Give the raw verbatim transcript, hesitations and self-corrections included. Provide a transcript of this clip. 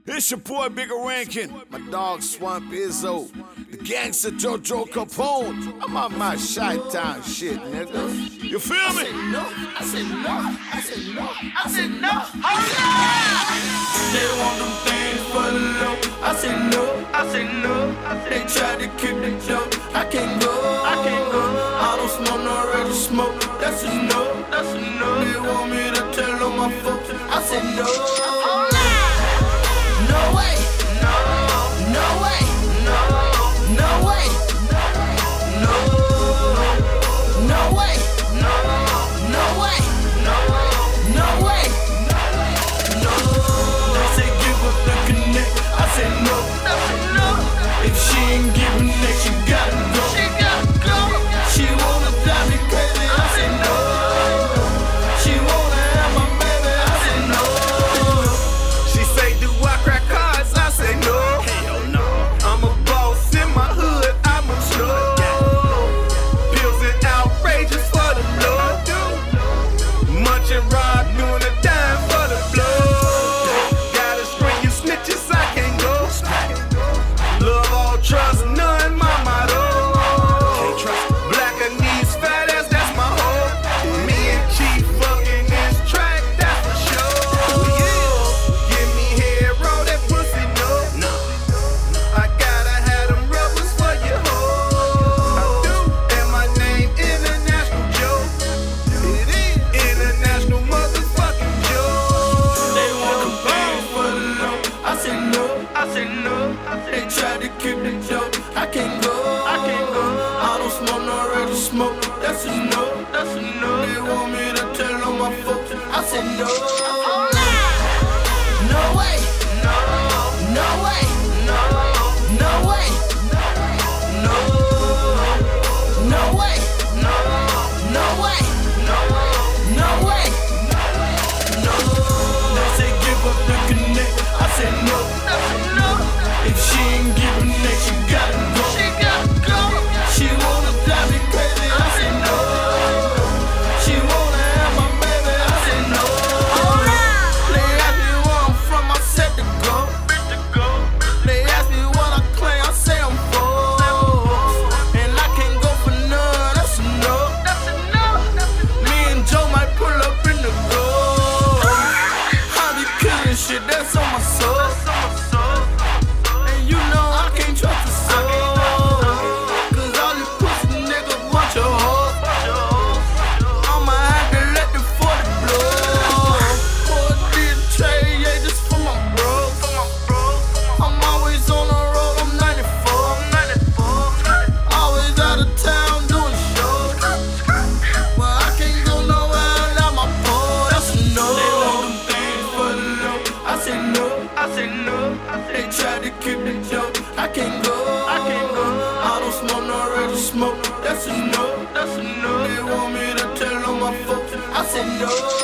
It's your boy Bigger Rankin, my dog Swamp Izzo, the gangster JoJo Capone. I'm on my Chi-Town shit, nigga. You feel me? I said no, I said no, I said no, I said no, hold on! They want them things for the low. I said no, I said no. They try to keep the joke. I can't go, I can't go. I don't smoke no ready smoke. That's a no, that's a no. They want me to tell all my folks. I said no. No way, no, no way, no, no way, no, no way, no, no way, no, no way, no. They say give up the connect, I said no, no. If she ain't giving it, she gotta go, she gotta go. She wanna drive me crazy, I said no. She wanna have my baby, I said no. She say do I crack cards, I say no. Hell no. I'm a boss in my hood, I'm a slow. Bills and outrageous for the blow. Munching rock, doing a dime for the blow. Gotta string you snitches, I can't go. Love all, trust none, my motto. Black and knees, fat ass, that's my hoe. Me and Chief fucking this track, that's for sure. Give me head, roll that pussy, no. I gotta have them rubbers for your hoe. I do, and my name International Joe. It is International motherfucking Joe. They want them things for the low. I say no, I say no. They try to keep the joke. I can't go, I can't go. I don't smoke no ready smoke. That's a no, that's a no. They want me to tell all my folks. I said no. No way, no, no way, no, no way, no, no way, no, no way, no, no way, no. They say give up the connect. I said no, no. If she ain't giving it, she gotta go. She gotta go. She wanna drive me crazy. I said no. She wanna have my baby. I said no. They ask me where I'm from. I said to go. They ask me what I claim. I say I'm full. And I can't go for none. That's a no. That's a no. Me and Joe might pull up in the gold. I be killing shit. That's on my soul. And you know I can't trust a soul. Cause all these pussy niggas want your hoe. I'ma have to let the forty blow. For this trade, yeah, just for my bros. I'm always on the road, I'm ninety-four. Always out of town doing shows. Well, I can't go nowhere without my pole. That's a no. They want them things for the low. I say no, I say no. They try to keep the joke. I can't go, I can't go. I don't smoke no ready smoke. That's a no, that's a no. They want me to tell all my folks. I said no.